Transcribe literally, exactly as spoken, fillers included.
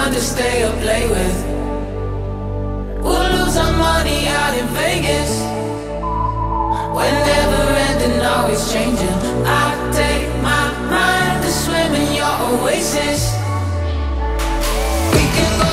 fun to stay up late with. We'll lose our money out in Vegas. We're never ending, always changing. I take my mind to swim in your oasis. We can go